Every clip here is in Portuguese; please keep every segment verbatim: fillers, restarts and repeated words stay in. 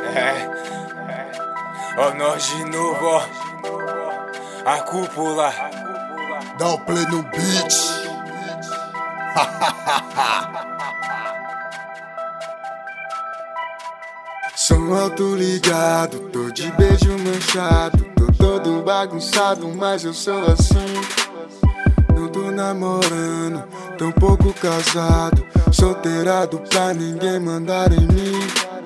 É, ó nós de novo, ó. A cúpula. Dá o play no beat. Som alto ligado, tô de beijo manchado. Tô todo bagunçado, mas eu sou assim. Não tô namorando, tão pouco casado. Solteirado pra ninguém mandar em mim.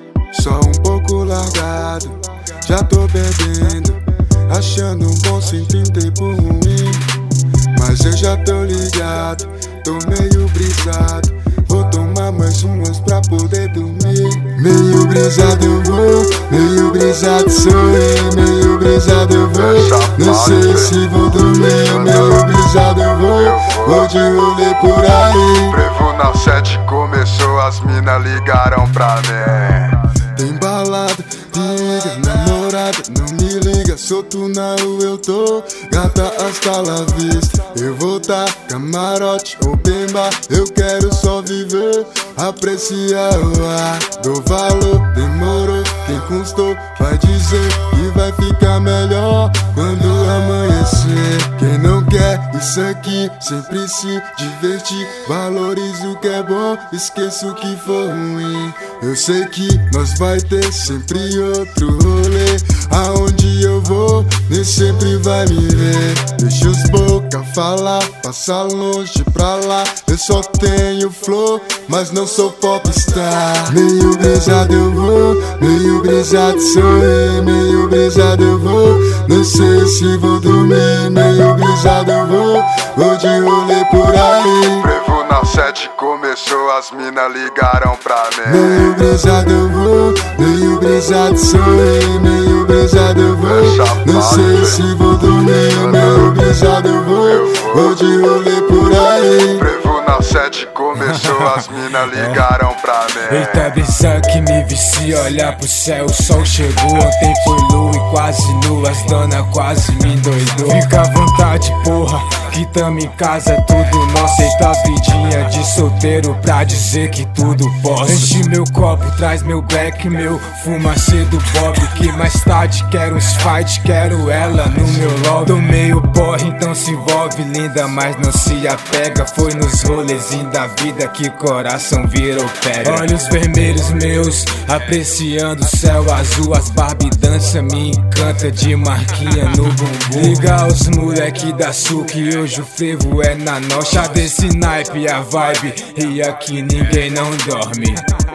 Só um pouco largado, já tô bebendo, achando um bom sem tempo ruim. Mas eu já tô ligado, tô meio brisado. Vou tomar mais umas pra poder dormir. Meio brisado eu vou, meio brisado sou eu. Meio brisado eu vou, não sei se vou dormir. Meio brisado eu vou, vou de rolê por aí. Prevo na sete começou, as mina ligaram pra mim. Tem balada, liga, namorada, não me liga. Solto na rua eu tô, gata hasta la vista. Eu vou tá, camarote ou bemba. Eu quero só viver, apreciar o ar. Dou valor, demorou, quem custou vai dizer que vai ficar melhor quando amanhecer. Quem não quer isso aqui, sempre se divertir. Valorize o que é bom, esqueça o que for ruim. Eu sei que nós vai ter sempre outro rolê. Aonde eu vou, nem sempre vai me ver. Deixa os boca falar, passa longe pra lá. Eu só tenho flow, mas não sou popstar. Meio brisado eu vou, meio brisado sou eu. Meio brisado eu vou, não sei se vou dormir. Meio brisado eu vou, vou de rolê por aí. Prevo na sete começou, as mina ligaram pra mim. Meio brisado eu vou, meio brisado sou eu. Meio brisado eu vou, não sei se vou dormir. Meio brisado eu vou, vou de rolê por aí. Prevo na sete começou, as mina ligaram pra mim. Eita brisa que me vicia, olhar pro céu, o sol chegou. Ontem foi lua e quase nu, as dona quase me endoidou. Fica à vontade, porra, que tamo em casa, tudo nosso. Eita vidinha de solteiro pra dizer que tudo posso. Enche meu copo, traz meu black, meu fumacê do Bob. Que mais tarde quero uns fight, quero ela no meu lobby. Tô meio porra, então se envolve linda, mas não se apega. Foi nos rolezinhos da vida que coração virou pedra. Olhos vermelhos meus, apreciando o céu azul. As Barbie dança me encanta de marquinha no bumbum. Liga os moleque da Sul que hoje o frevo é na nocha. Desse naipe a vibe e aqui ninguém não dorme.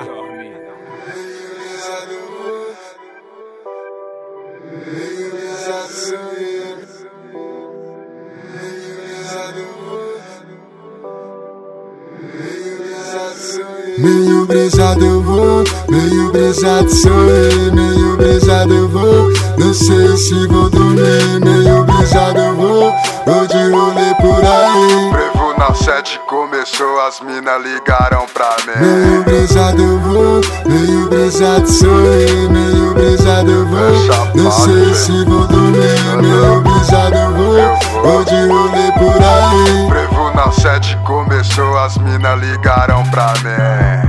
Meio brisado eu vou, meio brisado sou eu. Meio brisado eu vou, não sei se vou dormir. Meio brisado eu vou, vou de rolê por aí. Prevo na sete começou, as mina ligaram pra mim. Meio brisado eu vou, meio brisado sou eu. Meio brisado eu vou, não sei se vou dormir. Meio brisado eu vou, vou de rolê por aí. Prevo na sete começou, as mina ligaram pra mim.